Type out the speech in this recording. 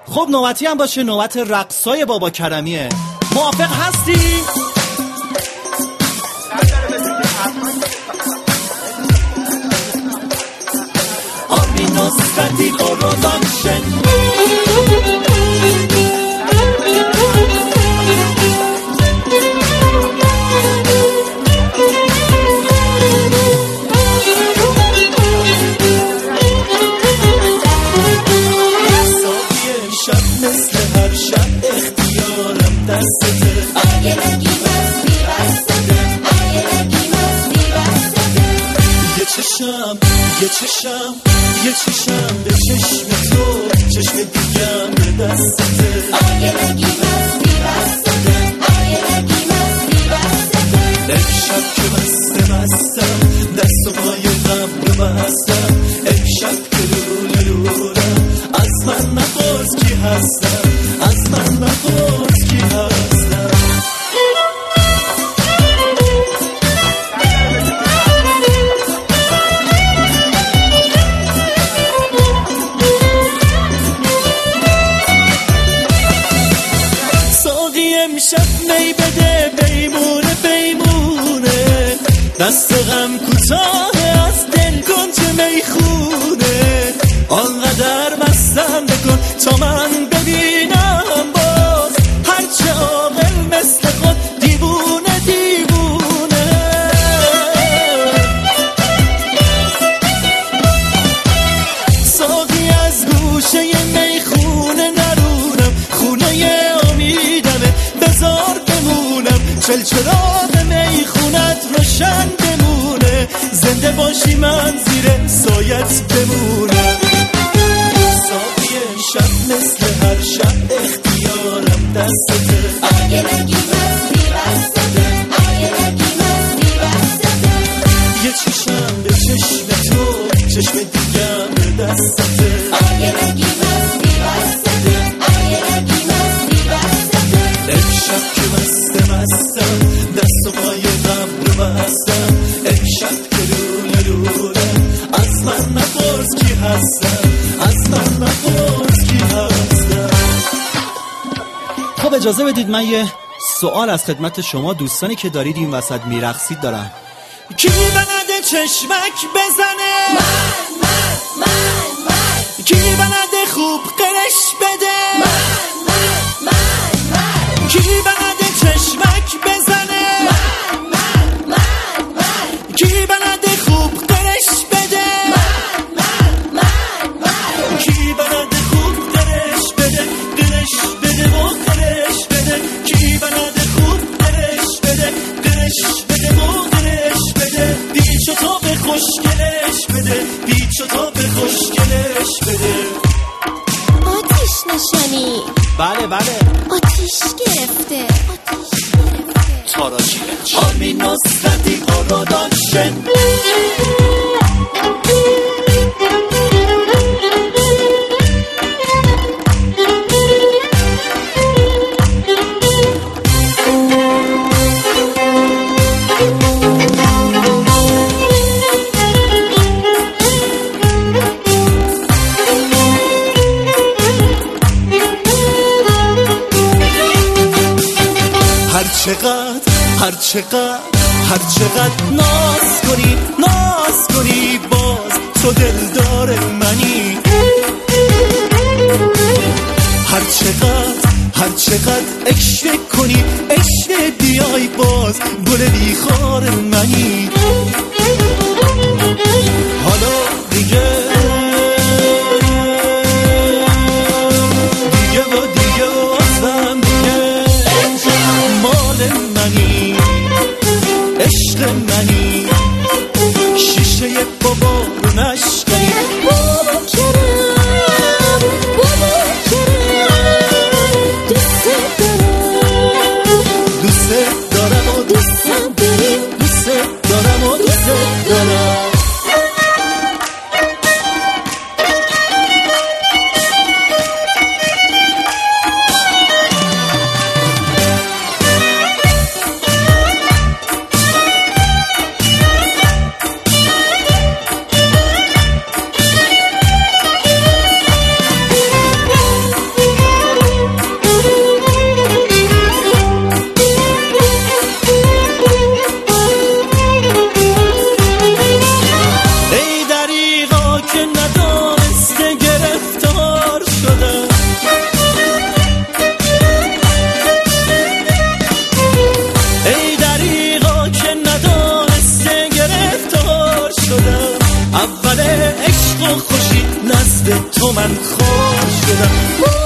خب نوبتی هم باشه، نوبت رقصای بابا کرمیه. موافق هستی؟ نصرتی قرودانشن مثل هر شب اختیارم دستته آیه نگی مستی بستده آیه نگی مستی بستده یه چشم به چشم تو چشم دیگم به دستته آیه نگی مستی بستده آیه نگی مستی بستده امشب که مستم دست و پای غم رو بستم امشب که لولم از من نپرس کی هستم از من نپرس کی هستم ساقی امشب می بده بیمونه دست غم کوتاه از دل کن چه میخونه آنقدر مستم بکن تا من ببینم باز هرچه عاقل مثل خود دیوونه ساقی از گوشه میخونه نرونم خونه امیدمه بذار بمونم چلچراغ میخونت روشن بمونه زنده باشی من زیر سایت بمونم شب مثل هر شب اختیارم دستته آیه نگی مستی بستده آیه نگی مستی بستده یه چشم به چشم تو چشم دیگم به دستته آیه نگی مستی بستده آیه نگی مستی بستده امشب که مستم دست و پای غم رو بستم امشب که لولم از من نپرس کی هستم از من نپرس کی هستم. خب اجازه بدید من یه سوال از خدمت شما دوستانی که دارید این وسط میرقصید دارم. کی بلده چشمک بزنه من کی بلده خوب قرش بده من کی بلده چشمک بزنه من کی بلده خوب قرش بده من کی بلده خوب قرش بده و قرش بده کی بلده خوب قرش بده و قرش بده بیچ و تا به خوشگلش بده بیچ و تا به خوشگلش بده آتیش نشانی بله آتیش گرفته تاراجی آمی نصرتی قرودانشن هر چقدر ناز کنی باز تو دلدار منی هر چقدر عشق کنی عشق بیای باز گل بیخار منی حالا دیگه بازم دیگه مال منی عشق منی شیشه بابا رو نشکنی بابا کرم دوست دارم و دوست دارم من خوش شدم.